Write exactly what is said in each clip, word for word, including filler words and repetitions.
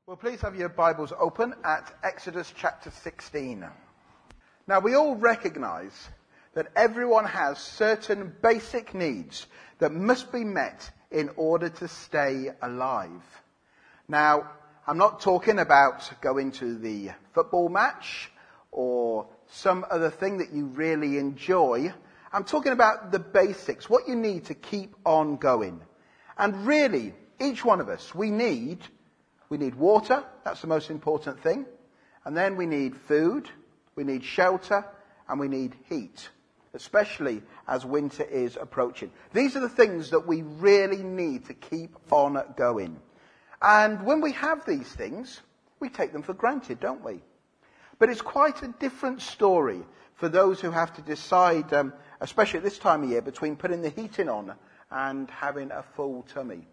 Well, please have your Bibles open at Exodus chapter sixteen. Now, we all recognize that everyone has certain basic needs that must be met in order to stay alive. Now, I'm not talking about going to the football match or some other thing that you really enjoy. I'm talking about the basics, what you need to keep on going. And really, each one of us, we need We need water, that's the most important thing. And then we need food, we need shelter, and we need heat, especially as winter is approaching. These are the things that we really need to keep on going. And when we have these things, we take them for granted, don't we? But it's quite a different story for those who have to decide, um, especially at this time of year, between putting the heating on and having a full tummy.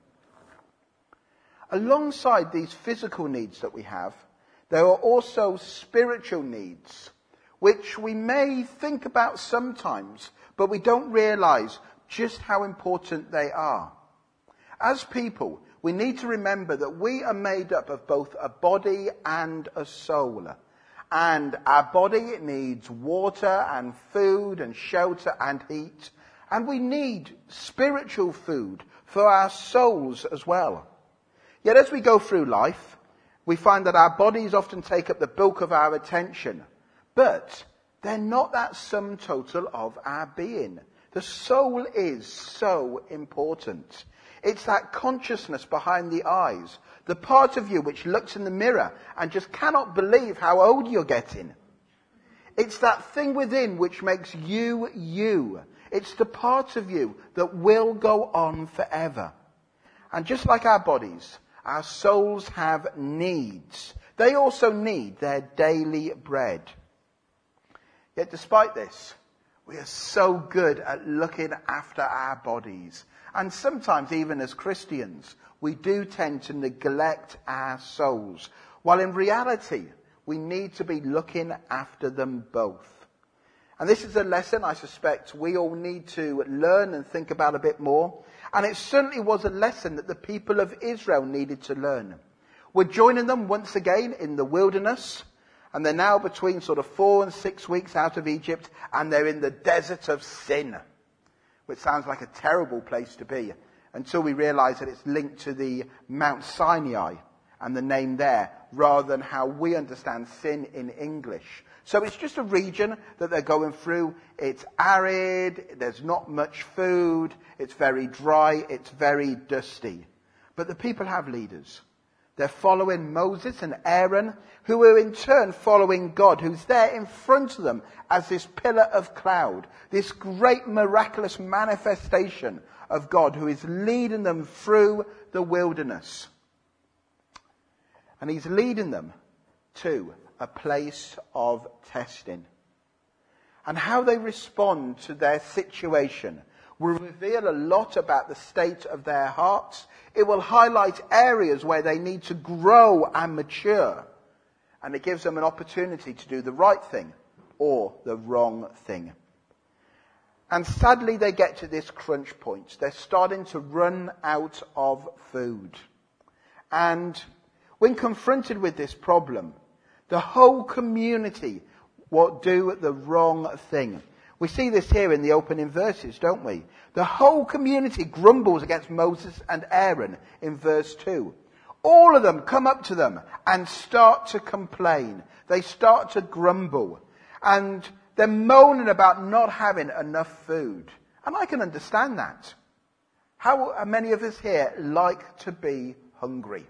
Alongside these physical needs that we have, there are also spiritual needs, which we may think about sometimes, but we don't realize just how important they are. As people, we need to remember that we are made up of both a body and a soul. And our body needs water and food and shelter and heat. And we need spiritual food for our souls as well. Yet as we go through life, we find that our bodies often take up the bulk of our attention. But they're not that sum total of our being. The soul is so important. It's that consciousness behind the eyes, the part of you which looks in the mirror and just cannot believe how old you're getting. It's that thing within which makes you you. It's the part of you that will go on forever. And just like our bodies, our souls have needs. They also need their daily bread. Yet despite this, we are so good at looking after our bodies. And sometimes even as Christians, we do tend to neglect our souls. While in reality, we need to be looking after them both. And this is a lesson I suspect we all need to learn and think about a bit more. And it certainly was a lesson that the people of Israel needed to learn. We're joining them once again in the wilderness. And they're now between sort of four and six weeks out of Egypt. And they're in the desert of sin. Which sounds like a terrible place to be. Until we realize that it's linked to the Mount Sinai. And the name there. Rather than how we understand sin in English. So it's just a region that they're going through. It's arid, there's not much food, it's very dry, it's very dusty. But the people have leaders. They're following Moses and Aaron, who are in turn following God, who's there in front of them as this pillar of cloud, this great miraculous manifestation of God who is leading them through the wilderness. And he's leading them to a place of testing. And how they respond to their situation will reveal a lot about the state of their hearts. It will highlight areas where they need to grow and mature. And it gives them an opportunity to do the right thing or the wrong thing. And sadly, they get to this crunch point. They're starting to run out of food. And when confronted with this problem, the whole community will do the wrong thing. We see this here in the opening verses, don't we? The whole community grumbles against Moses and Aaron in verse two. All of them come up to them and start to complain. They start to grumble. And they're moaning about not having enough food. And I can understand that. How many of us here like to be hungry?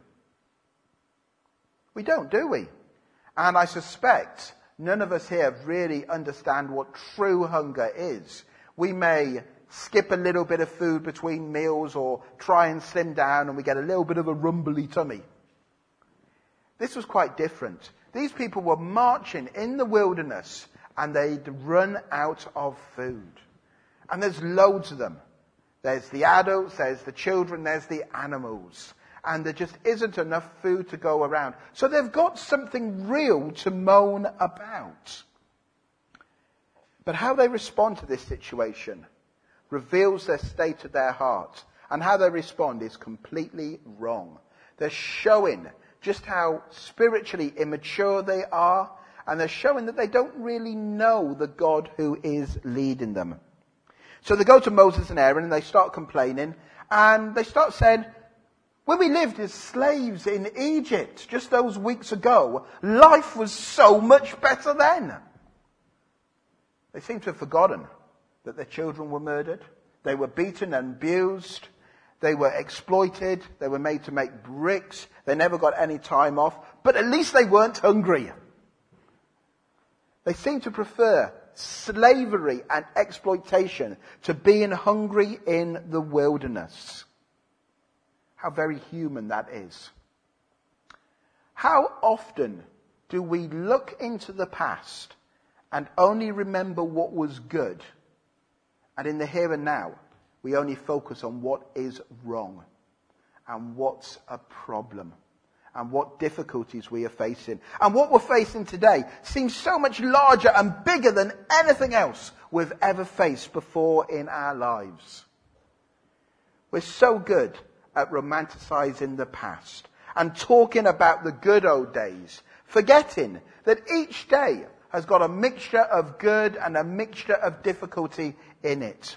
We don't, do we? And I suspect none of us here really understand what true hunger is. We may skip a little bit of food between meals or try and slim down and we get a little bit of a rumbly tummy. This was quite different. These people were marching in the wilderness and they'd run out of food. And there's loads of them. There's the adults, there's the children, there's the animals. And there just isn't enough food to go around. So they've got something real to moan about. But how they respond to this situation reveals their state of their heart. And how they respond is completely wrong. They're showing just how spiritually immature they are, and they're showing that they don't really know the God who is leading them. So they go to Moses and Aaron and they start complaining, and they start saying, when we lived as slaves in Egypt just those weeks ago, life was so much better then. They seem to have forgotten that their children were murdered. They were beaten and abused. They were exploited. They were made to make bricks. They never got any time off. But at least they weren't hungry. They seem to prefer slavery and exploitation to being hungry in the wilderness. How very human that is. How often do we look into the past and only remember what was good, and in the here and now, we only focus on what is wrong and what's a problem and what difficulties we are facing. And what we're facing today seems so much larger and bigger than anything else we've ever faced before in our lives. We're so good at romanticizing the past and talking about the good old days, forgetting that each day has got a mixture of good and a mixture of difficulty in it.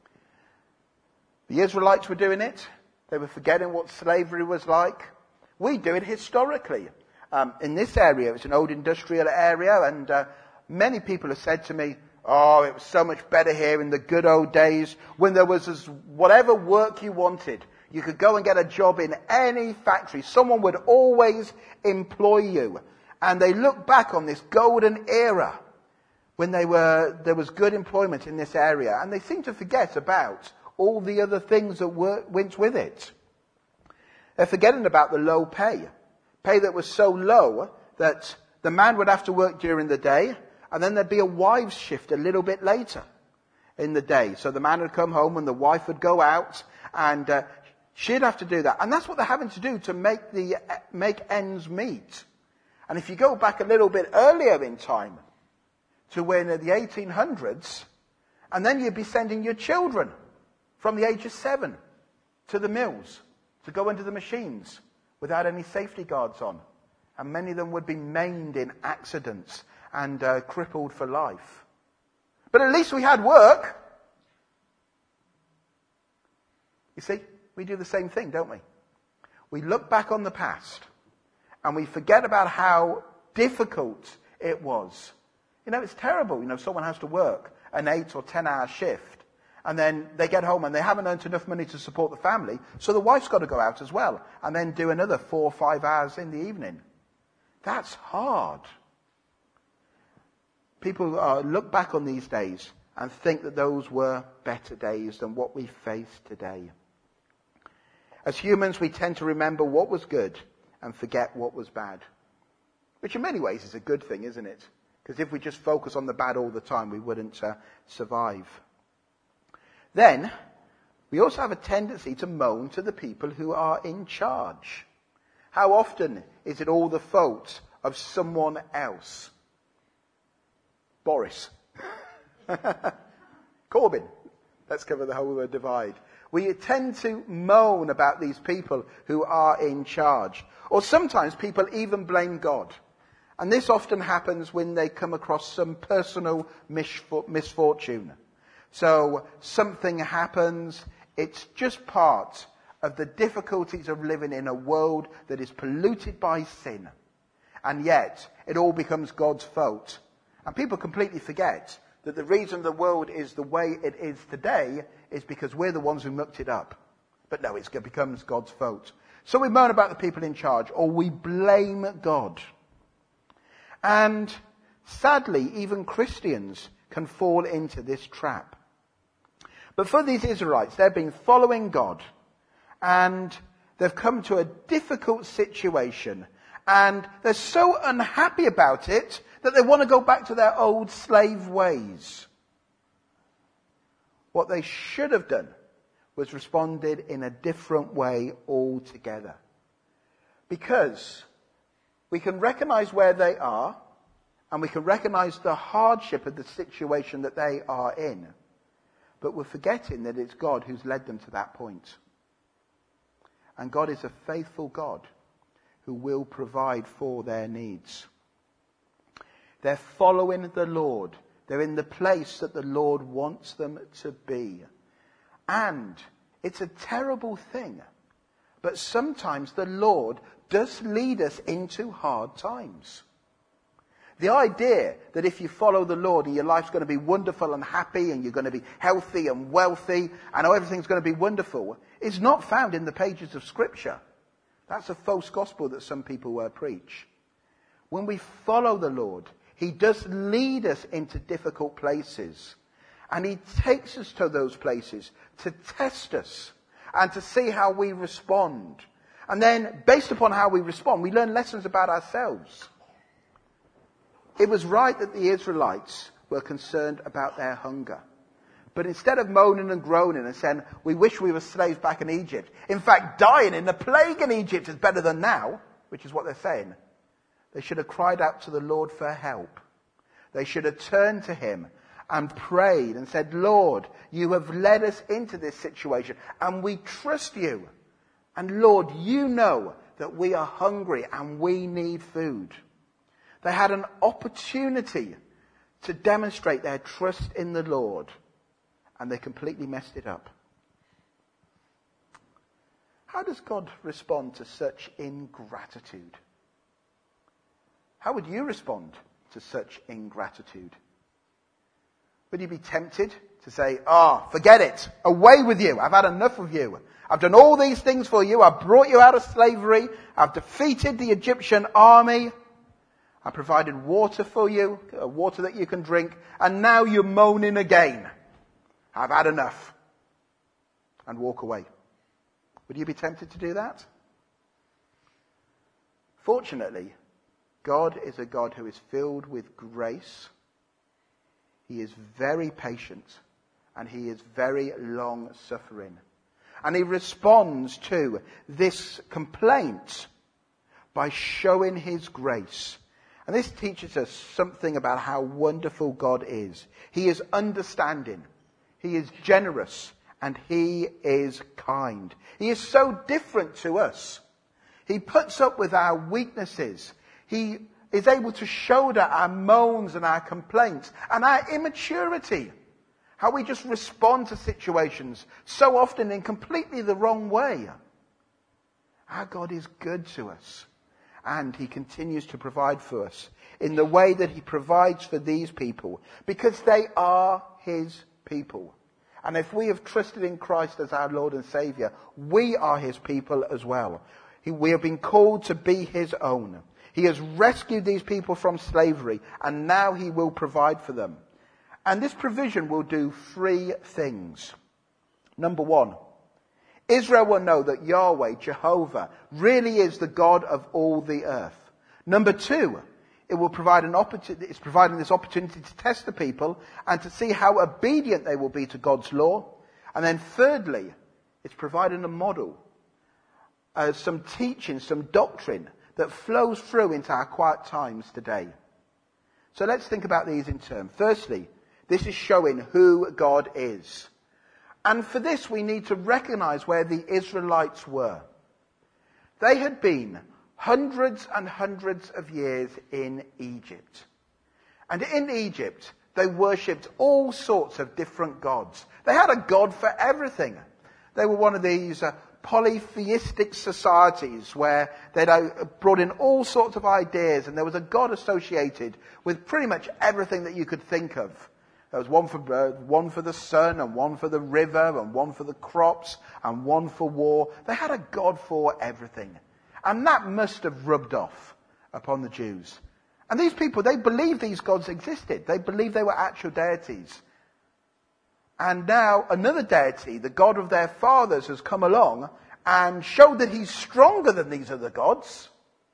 The Israelites were doing it. They were forgetting what slavery was like. We do it historically. Um, in this area, it's an old industrial area, and uh, many people have said to me, oh, it was so much better here in the good old days when there was as whatever work you wanted. You could go and get a job in any factory. Someone would always employ you. And they look back on this golden era when they were, there was good employment in this area. And they seem to forget about all the other things that were, went with it. They're forgetting about the low pay. Pay that was so low that the man would have to work during the day, and then there'd be a wives' shift a little bit later in the day. So the man would come home and the wife would go out, and uh, she'd have to do that. And that's what they're having to do to make the make ends meet. And if you go back a little bit earlier in time, to when the eighteen hundreds, and then you'd be sending your children from the age of seven to the mills to go into the machines without any safety guards on. And many of them would be maimed in accidents and uh, crippled for life. But at least we had work. You see, we do the same thing, don't we? We look back on the past and we forget about how difficult it was. You know, it's terrible. You know, someone has to work an eight or ten hour shift, and then they get home and they haven't earned enough money to support the family, so the wife's got to go out as well and then do another four or five hours in the evening. That's hard. People uh, look back on these days and think that those were better days than what we face today. As humans, we tend to remember what was good and forget what was bad. Which in many ways is a good thing, isn't it? Because if we just focus on the bad all the time, we wouldn't uh, survive. Then, we also have a tendency to moan to the people who are in charge. How often is it all the fault of someone else? Boris. Corbyn. Let's cover the whole divide. We tend to moan about these people who are in charge. Or sometimes people even blame God. And this often happens when they come across some personal misfortune. So something happens, it's just part of the difficulties of living in a world that is polluted by sin. And yet, it all becomes God's fault. And people completely forget that the reason the world is the way it is today is because we're the ones who mucked it up. But no, it becomes God's fault. So we moan about the people in charge, or we blame God. And sadly, even Christians can fall into this trap. But for these Israelites, they've been following God, and they've come to a difficult situation, and they're so unhappy about it that they want to go back to their old slave ways. What they should have done was responded in a different way altogether. Because we can recognize where they are, and we can recognize the hardship of the situation that they are in. But we're forgetting that it's God who's led them to that point. And God is a faithful God who will provide for their needs. They're following the Lord. They're in the place that the Lord wants them to be. And it's a terrible thing, but sometimes the Lord does lead us into hard times. The idea that if you follow the Lord and your life's going to be wonderful and happy and you're going to be healthy and wealthy and everything's going to be wonderful is not found in the pages of Scripture. That's a false gospel that some people uh, preach. When we follow the Lord, He does lead us into difficult places. And He takes us to those places to test us and to see how we respond. And then, based upon how we respond, we learn lessons about ourselves. It was right that the Israelites were concerned about their hunger. But instead of moaning and groaning and saying, we wish we were slaves back in Egypt, in fact, dying in the plague in Egypt is better than now, which is what they're saying, they should have cried out to the Lord for help. They should have turned to Him and prayed and said, Lord, you have led us into this situation and we trust you. And Lord, you know that we are hungry and we need food. They had an opportunity to demonstrate their trust in the Lord, and they completely messed it up. How does God respond to such ingratitude? How would you respond to such ingratitude? Would you be tempted to say, ah, oh, forget it, away with you, I've had enough of you. I've done all these things for you, I've brought you out of slavery, I've defeated the Egyptian army, I provided water for you, water that you can drink, and now you're moaning again. I've had enough. And walk away. Would you be tempted to do that? Fortunately, God is a God who is filled with grace. He is very patient, and He is very long-suffering. And He responds to this complaint by showing His grace. And this teaches us something about how wonderful God is. He is understanding. He is generous. And He is kind. He is so different to us. He puts up with our weaknesses. He is able to shoulder our moans and our complaints and our immaturity. How we just respond to situations so often in completely the wrong way. Our God is good to us. And He continues to provide for us in the way that He provides for these people, because they are His people. And if we have trusted in Christ as our Lord and Saviour, we are His people as well. We have been called to be His own. He has rescued these people from slavery, and now He will provide for them. And this provision will do three things. Number one, Israel will know that Yahweh, Jehovah, really is the God of all the earth. Number two, it will provide an opportunity, it's providing this opportunity to test the people and to see how obedient they will be to God's law. And then thirdly, it's providing a model, uh, some teaching, some doctrine that flows through into our quiet times today. So let's think about these in turn. Firstly, this is showing who God is. And for this, we need to recognize where the Israelites were. They had been hundreds and hundreds of years in Egypt. And in Egypt, they worshipped all sorts of different gods. They had a god for everything. They were one of these uh, polytheistic societies where they'd uh, brought in all sorts of ideas, and there was a god associated with pretty much everything that you could think of. There was one for uh, one for the sun, and one for the river, and one for the crops, and one for war. They had a god for everything. And that must have rubbed off upon the Jews. And these people, they believed these gods existed. They believed they were actual deities. And now another deity, the God of their fathers, has come along and showed that He's stronger than these other gods.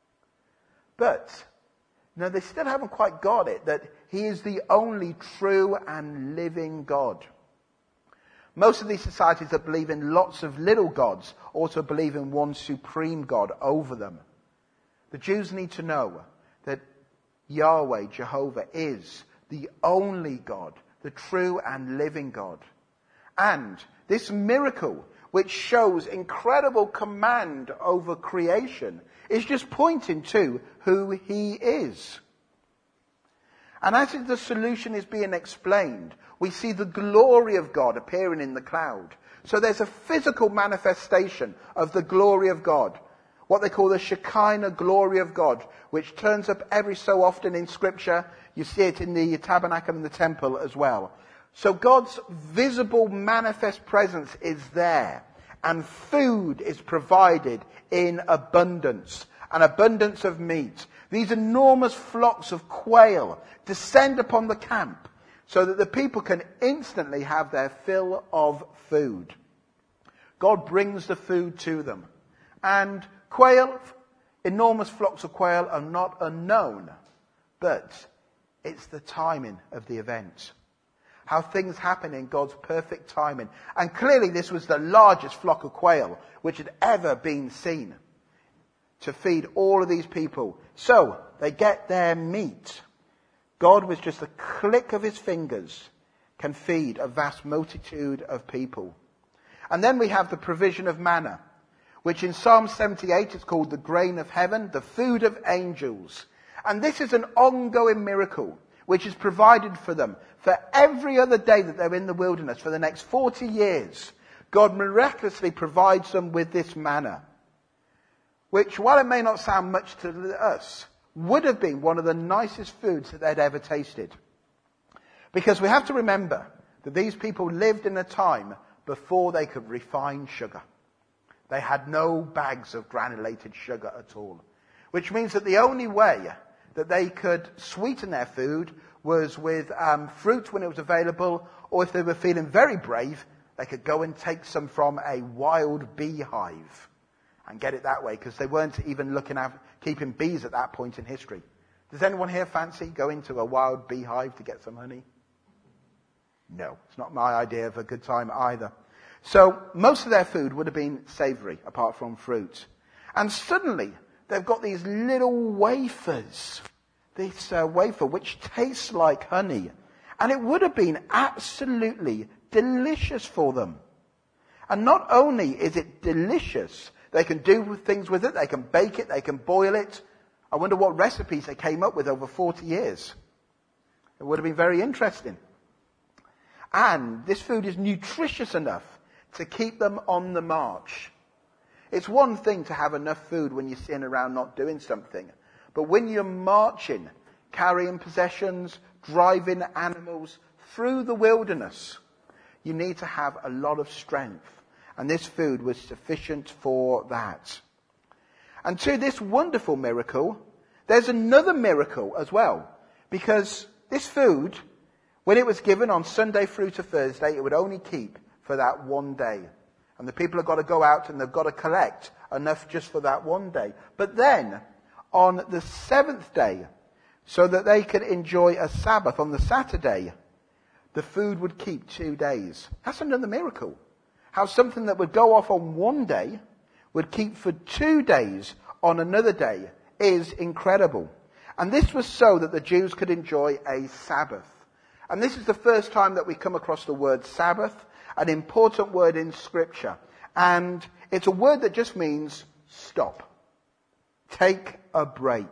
But, no, they still haven't quite got it, that He is the only true and living God. Most of these societies that believe in lots of little gods also believe in one supreme God over them. The Jews need to know that Yahweh, Jehovah, is the only God, the true and living God. And this miracle which shows incredible command over creation, is just pointing to who he is. And as the solution is being explained, we see the glory of God appearing in the cloud. So there's a physical manifestation of the glory of God, what they call the Shekinah glory of God, which turns up every so often in Scripture. You see it in the tabernacle and the temple as well. So God's visible, manifest presence is there, and food is provided in abundance, an abundance of meat. These enormous flocks of quail descend upon the camp so that the people can instantly have their fill of food. God brings the food to them. And quail, enormous flocks of quail, are not unknown, but it's the timing of the event. How things happen in God's perfect timing. And clearly this was the largest flock of quail which had ever been seen to feed all of these people. So they get their meat. God, with just a click of his fingers, can feed a vast multitude of people. And then we have the provision of manna, which in Psalm seventy-eight is called the grain of heaven, the food of angels. And this is an ongoing miracle which is provided for them for every other day that they're in the wilderness for the next forty years. God miraculously provides them with this manna, which, while it may not sound much to us, would have been one of the nicest foods that they'd ever tasted. Because we have to remember that these people lived in a time before they could refine sugar. They had no bags of granulated sugar at all. Which means that the only way that they could sweeten their food was with um, fruit when it was available, or if they were feeling very brave, they could go and take some from a wild beehive and get it that way, because they weren't even looking at keeping bees at that point in history. Does anyone here fancy going to a wild beehive to get some honey? No, it's not my idea of a good time either. So most of their food would have been savoury, apart from fruit. And suddenly, they've got these little wafers. This uh, wafer, which tastes like honey. And it would have been absolutely delicious for them. And not only is it delicious, they can do things with it, they can bake it, they can boil it. I wonder what recipes they came up with over forty years. It would have been very interesting. And this food is nutritious enough to keep them on the march. It's one thing to have enough food when you're sitting around not doing something. But when you're marching, carrying possessions, driving animals through the wilderness, you need to have a lot of strength. And this food was sufficient for that. And to this wonderful miracle, there's another miracle as well. Because this food, when it was given on Sunday through to Thursday, it would only keep for that one day. And the people have got to go out and they've got to collect enough just for that one day. But then, on the seventh day, so that they could enjoy a Sabbath on the Saturday, the food would keep two days. That's another miracle. How something that would go off on one day would keep for two days on another day is incredible. And this was so that the Jews could enjoy a Sabbath. And this is the first time that we come across the word Sabbath, an important word in Scripture. And it's a word that just means stop. Take a break.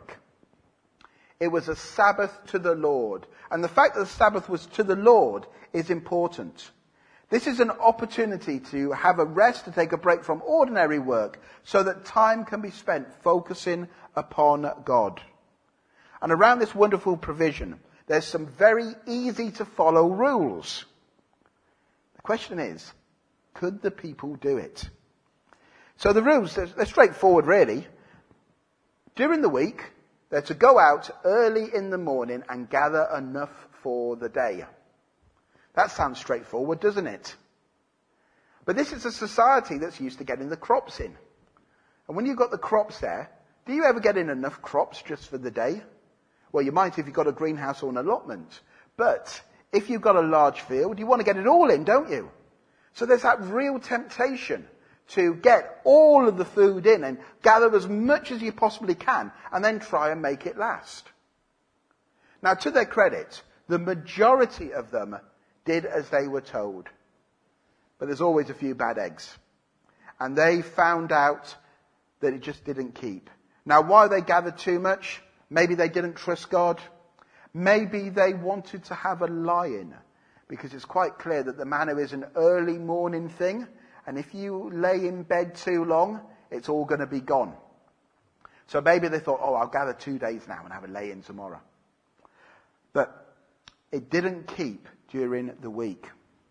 It was a Sabbath to the Lord. And the fact that the Sabbath was to the Lord is important. This is an opportunity to have a rest, to take a break from ordinary work, so that time can be spent focusing upon God. And around this wonderful provision, there's some very easy to follow rules. The question is, could the people do it? So the rules, they're, they're straightforward really. During the week, they're to go out early in the morning and gather enough for the day. That sounds straightforward, doesn't it? But this is a society that's used to getting the crops in. And when you've got the crops there, do you ever get in enough crops just for the day? Well, you might if you've got a greenhouse or an allotment. But if you've got a large field, you want to get it all in, don't you? So there's that real temptation to get all of the food in and gather as much as you possibly can and then try and make it last. Now, to their credit, the majority of them did as they were told. But there's always a few bad eggs. And they found out that it just didn't keep. Now, why they gathered too much? Maybe they didn't trust God. Maybe they wanted to have a lie-in. Because it's quite clear that the manna is an early morning thing. And if you lay in bed too long, it's all going to be gone. So maybe they thought, oh, I'll gather two days now and have a lay-in tomorrow. But it didn't keep during the week.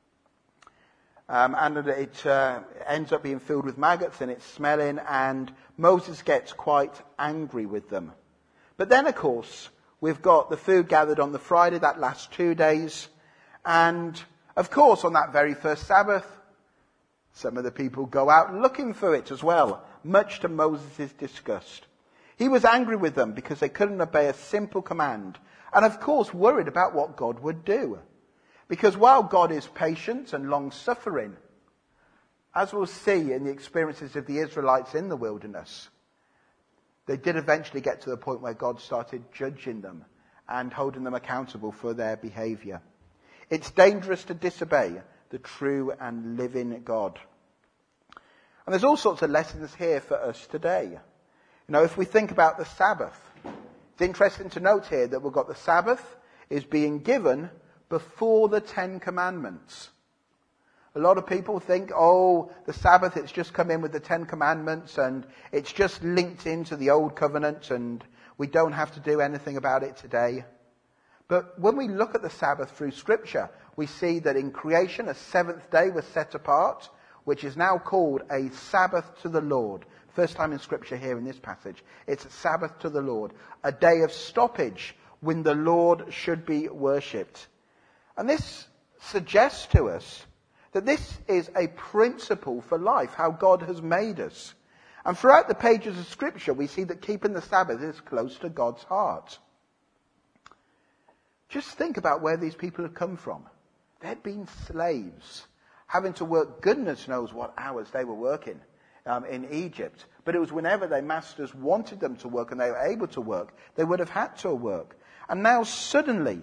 Um, and it uh, ends up being filled with maggots and it's smelling, and Moses gets quite angry with them. But then, of course, we've got the food gathered on the Friday, that lasts two days. And, of course, on that very first Sabbath, some of the people go out looking for it as well, much to Moses' disgust. He was angry with them because they couldn't obey a simple command. And, of course, worried about what God would do. Because while God is patient and long-suffering, as we'll see in the experiences of the Israelites in the wilderness, they did eventually get to the point where God started judging them and holding them accountable for their behavior. It's dangerous to disobey the true and living God. And there's all sorts of lessons here for us today. You know, if we think about the Sabbath, it's interesting to note here that we've got the Sabbath is being given before the Ten Commandments. A lot of people think, oh, the Sabbath, it's just come in with the Ten Commandments and it's just linked into the Old Covenant and we don't have to do anything about it today. But when we look at the Sabbath through Scripture, we see that in creation a seventh day was set apart, which is now called a Sabbath to the Lord. First time in Scripture here in this passage. It's a Sabbath to the Lord. A day of stoppage when the Lord should be worshipped. And this suggests to us that this is a principle for life, how God has made us. And throughout the pages of Scripture, we see that keeping the Sabbath is close to God's heart. Just think about where these people had come from. They'd been slaves, having to work goodness knows what hours they were working um, in Egypt. But it was whenever their masters wanted them to work and they were able to work, they would have had to work. And now suddenly,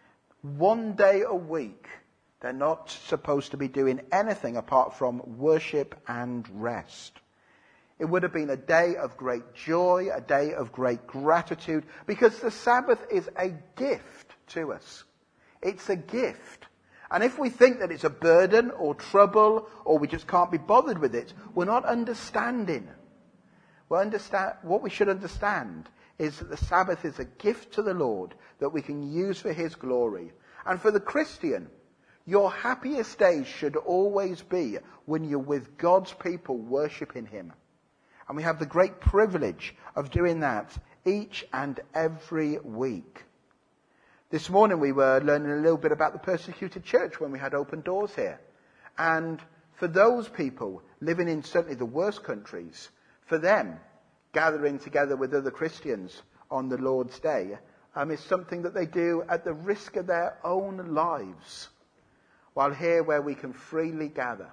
one day a week, they're not supposed to be doing anything apart from worship and rest. It would have been a day of great joy, a day of great gratitude, because the Sabbath is a gift to us. It's a gift. And if we think that it's a burden or trouble or we just can't be bothered with it, we're not understanding. Well, understand, what we should understand is that the Sabbath is a gift to the Lord that we can use for His glory. And for the Christian, your happiest days should always be when you're with God's people worshipping Him. And we have the great privilege of doing that each and every week. This morning we were learning a little bit about the persecuted church when we had open doors here. And for those people living in certainly the worst countries, for them, gathering together with other Christians on the Lord's Day um, is something that they do at the risk of their own lives. While here where we can freely gather,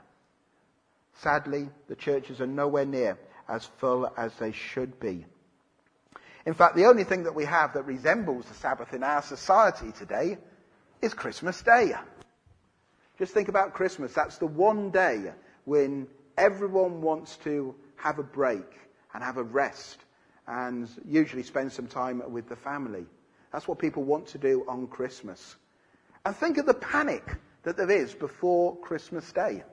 sadly, the churches are nowhere near as full as they should be. In fact, the only thing that we have that resembles the Sabbath in our society today is Christmas Day. Just think about Christmas. That's the one day when everyone wants to have a break and have a rest and usually spend some time with the family. That's what people want to do on Christmas. And think of the panic that there is before Christmas Day.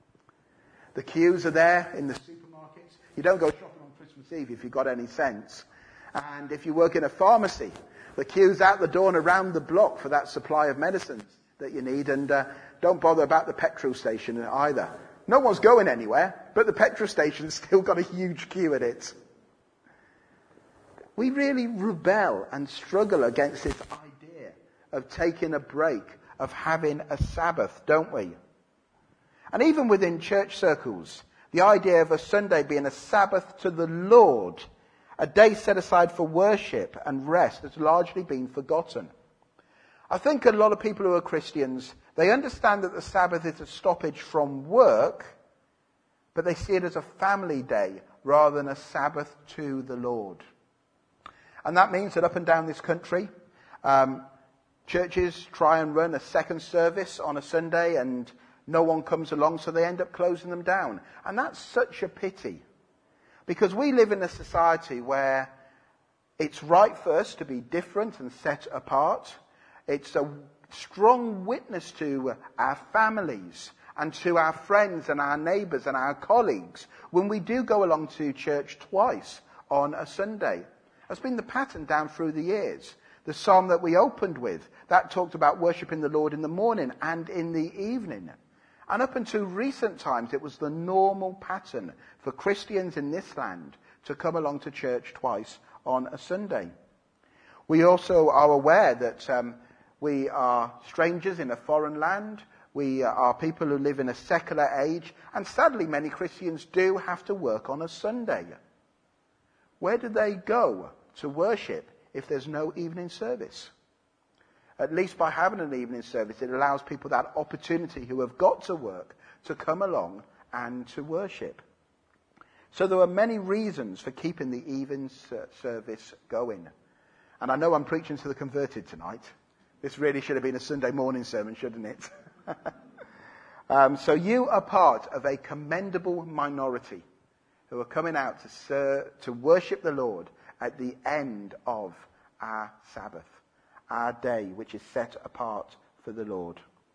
The queues are there in the supermarkets. You don't go shopping on Christmas Eve if you've got any sense. And if you work in a pharmacy, the queue's out the door and around the block for that supply of medicines that you need. And uh, don't bother about the petrol station either. No one's going anywhere, but the petrol station's still got a huge queue at it. We really rebel and struggle against this idea of taking a break, of having a Sabbath, don't we? And even within church circles, the idea of a Sunday being a Sabbath to the Lord, a day set aside for worship and rest, has largely been forgotten. I think a lot of people who are Christians, they understand that the Sabbath is a stoppage from work, but they see it as a family day rather than a Sabbath to the Lord. And that means that up and down this country, um, churches try and run a second service on a Sunday, and no one comes along, so they end up closing them down. And that's such a pity. Because we live in a society where it's right for us to be different and set apart. It's a strong witness to our families and to our friends and our neighbours and our colleagues when we do go along to church twice on a Sunday. That's been the pattern down through the years. The psalm that we opened with, that talked about worshipping the Lord in the morning and in the evening. And up until recent times, it was the normal pattern for Christians in this land to come along to church twice on a Sunday. We also are aware that um, we are strangers in a foreign land. We are people who live in a secular age. And sadly, many Christians do have to work on a Sunday. Where do they go to worship if there's no evening service? At least by having an evening service, it allows people that opportunity who have got to work to come along and to worship. So there are many reasons for keeping the evening service going. And I know I'm preaching to the converted tonight. This really should have been a Sunday morning sermon, shouldn't it? um, so you are part of a commendable minority who are coming out to serve, to worship the Lord at the end of our Sabbath, our day, which is set apart for the Lord.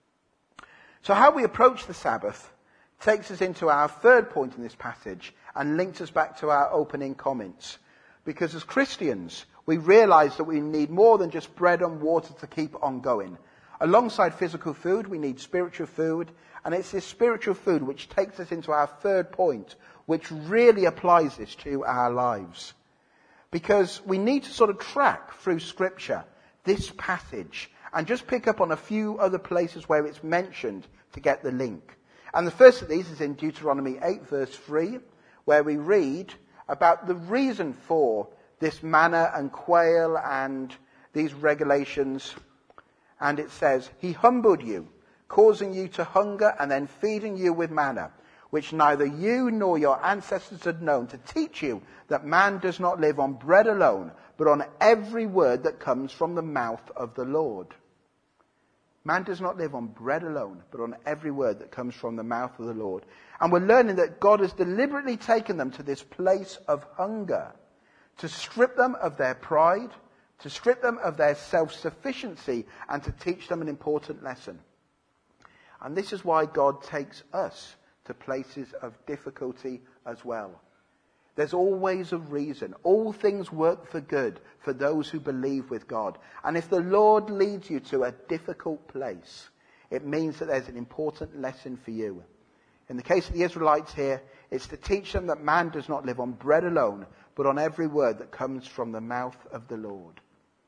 So how we approach the Sabbath takes us into our third point in this passage and links us back to our opening comments. Because as Christians, we realize that we need more than just bread and water to keep on going. Alongside physical food, we need spiritual food. And it's this spiritual food which takes us into our third point, which really applies this to our lives. Because we need to sort of track through Scripture this passage and just pick up on a few other places where it's mentioned to get the link. And the first of these is in Deuteronomy eight verse three, where we read about the reason for this manna and quail and these regulations. And it says, he humbled you, causing you to hunger and then feeding you with manna, which neither you nor your ancestors had known, to teach you that man does not live on bread alone, but on every word that comes from the mouth of the Lord. Man does not live on bread alone, but on every word that comes from the mouth of the Lord. And we're learning that God has deliberately taken them to this place of hunger, to strip them of their pride, to strip them of their self-sufficiency, and to teach them an important lesson. And this is why God takes us to places of difficulty as well. There's always a reason. All things work for good for those who believe with God. And if the Lord leads you to a difficult place, it means that there's an important lesson for you. In the case of the Israelites here, it's to teach them that man does not live on bread alone, but on every word that comes from the mouth of the Lord.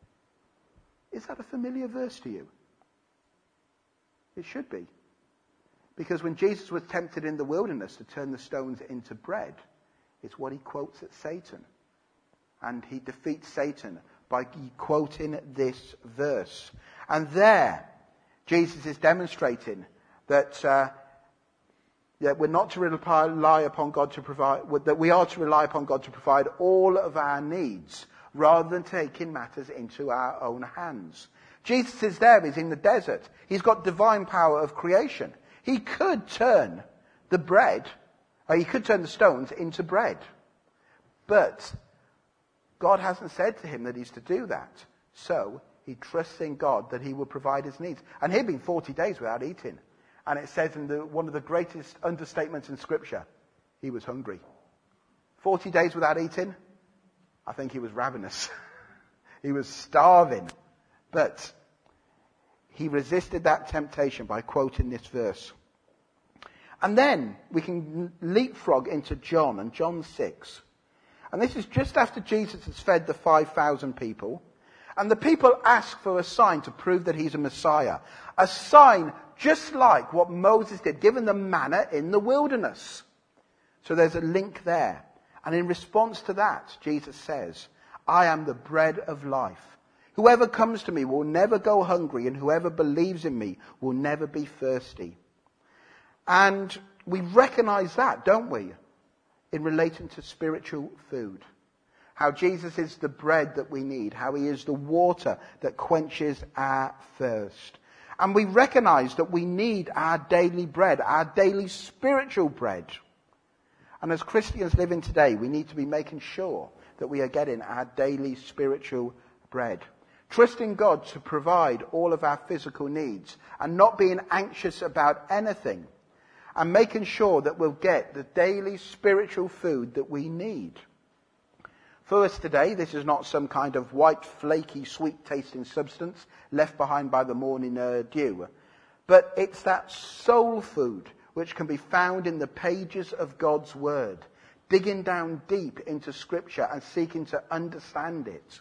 Is that a familiar verse to you? It should be. Because when Jesus was tempted in the wilderness to turn the stones into bread, it's what he quotes at Satan. And he defeats Satan by quoting this verse. And there, Jesus is demonstrating that, uh, that we're not to rely upon God to provide, that we are to rely upon God to provide all of our needs, rather than taking matters into our own hands. Jesus is there, he's in the desert. He's got divine power of creation. He could turn the bread, or he could turn the stones into bread. But God hasn't said to him that he's to do that. So he trusts in God that he will provide his needs. And he'd been forty days without eating. And it says in the, one of the greatest understatements in Scripture, he was hungry. forty days without eating? I think he was ravenous. He was starving. But he resisted that temptation by quoting this verse. And then we can leapfrog into John and John six. And this is just after Jesus has fed the five thousand people. And the people ask for a sign to prove that he's a Messiah. A sign just like what Moses did, given the manna in the wilderness. So there's a link there. And in response to that, Jesus says, I am the bread of life. Whoever comes to me will never go hungry, and whoever believes in me will never be thirsty. And we recognize that, don't we, in relating to spiritual food. How Jesus is the bread that we need, how he is the water that quenches our thirst. And we recognize that we need our daily bread, our daily spiritual bread. And as Christians living today, we need to be making sure that we are getting our daily spiritual bread. Trusting God to provide all of our physical needs and not being anxious about anything. And making sure that we'll get the daily spiritual food that we need. For us today, this is not some kind of white, flaky, sweet-tasting substance left behind by the morning uh, dew. But it's that soul food which can be found in the pages of God's Word, digging down deep into Scripture and seeking to understand it.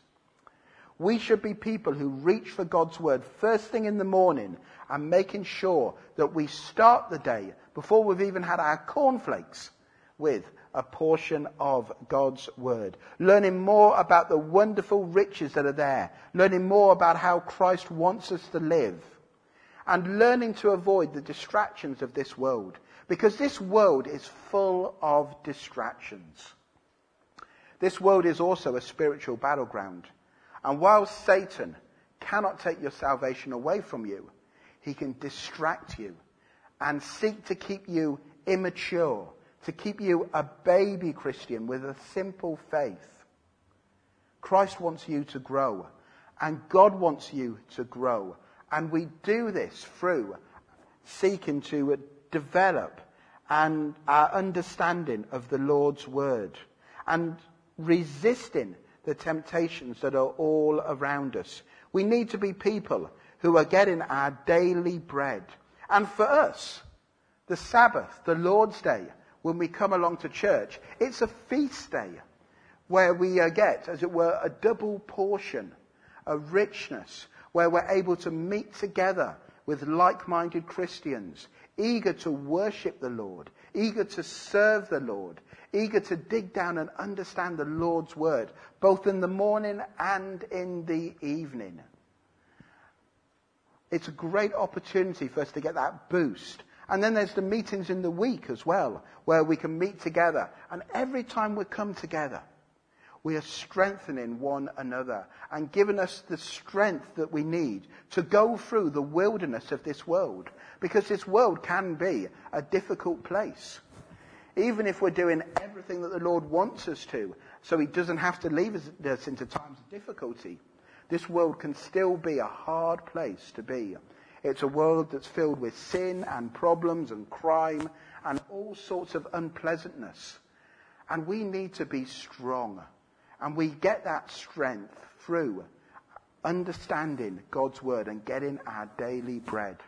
We should be people who reach for God's Word first thing in the morning and making sure that we start the day, before we've even had our cornflakes, with a portion of God's Word. Learning more about the wonderful riches that are there. Learning more about how Christ wants us to live. And learning to avoid the distractions of this world. Because this world is full of distractions. This world is also a spiritual battleground. And while Satan cannot take your salvation away from you, he can distract you and seek to keep you immature, to keep you a baby Christian with a simple faith. Christ wants you to grow, and God wants you to grow. And we do this through seeking to develop and our understanding of the Lord's Word and resisting the temptations that are all around us. We need to be people who are getting our daily bread. And for us, the Sabbath, the Lord's Day, when we come along to church, it's a feast day where we uh, get, as it were, a double portion, a richness, where we're able to meet together with like-minded Christians, eager to worship the Lord, eager to serve the Lord, eager to dig down and understand the Lord's Word, both in the morning and in the evening. It's a great opportunity for us to get that boost. And then there's the meetings in the week as well, where we can meet together. And every time we come together, we are strengthening one another and giving us the strength that we need to go through the wilderness of this world. Because this world can be a difficult place. Even if we're doing everything that the Lord wants us to, so he doesn't have to leave us into times of difficulty, this world can still be a hard place to be. It's a world that's filled with sin and problems and crime and all sorts of unpleasantness. And we need to be strong. And we get that strength through understanding God's Word and getting our daily bread.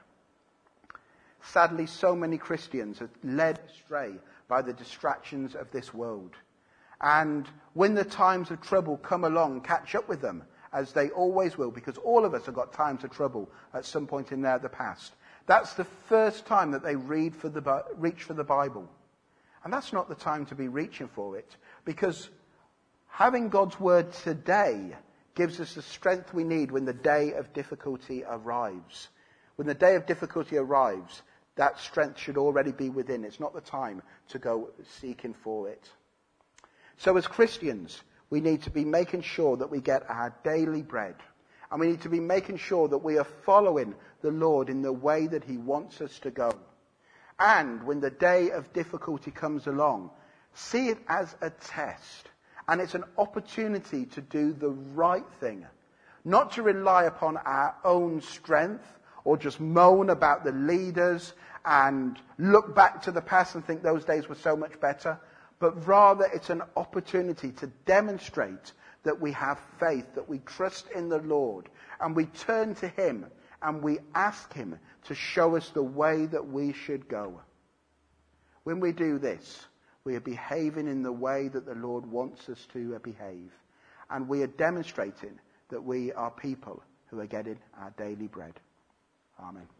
Sadly, so many Christians are led astray by the distractions of this world. And when the times of trouble come along, catch up with them, as they always will, because all of us have got times of trouble at some point in their the past. That's the first time that they read for the reach for the Bible. And that's not the time to be reaching for it, because having God's Word today gives us the strength we need when the day of difficulty arrives. When the day of difficulty arrives, that strength should already be within. It's not the time to go seeking for it. So as Christians, we need to be making sure that we get our daily bread. And we need to be making sure that we are following the Lord in the way that he wants us to go. And when the day of difficulty comes along, see it as a test. And it's an opportunity to do the right thing. Not to rely upon our own strength or just moan about the leaders and look back to the past and think those days were so much better. But rather it's an opportunity to demonstrate that we have faith, that we trust in the Lord, and we turn to him and we ask him to show us the way that we should go. When we do this, we are behaving in the way that the Lord wants us to behave. And we are demonstrating that we are people who are getting our daily bread. Amen.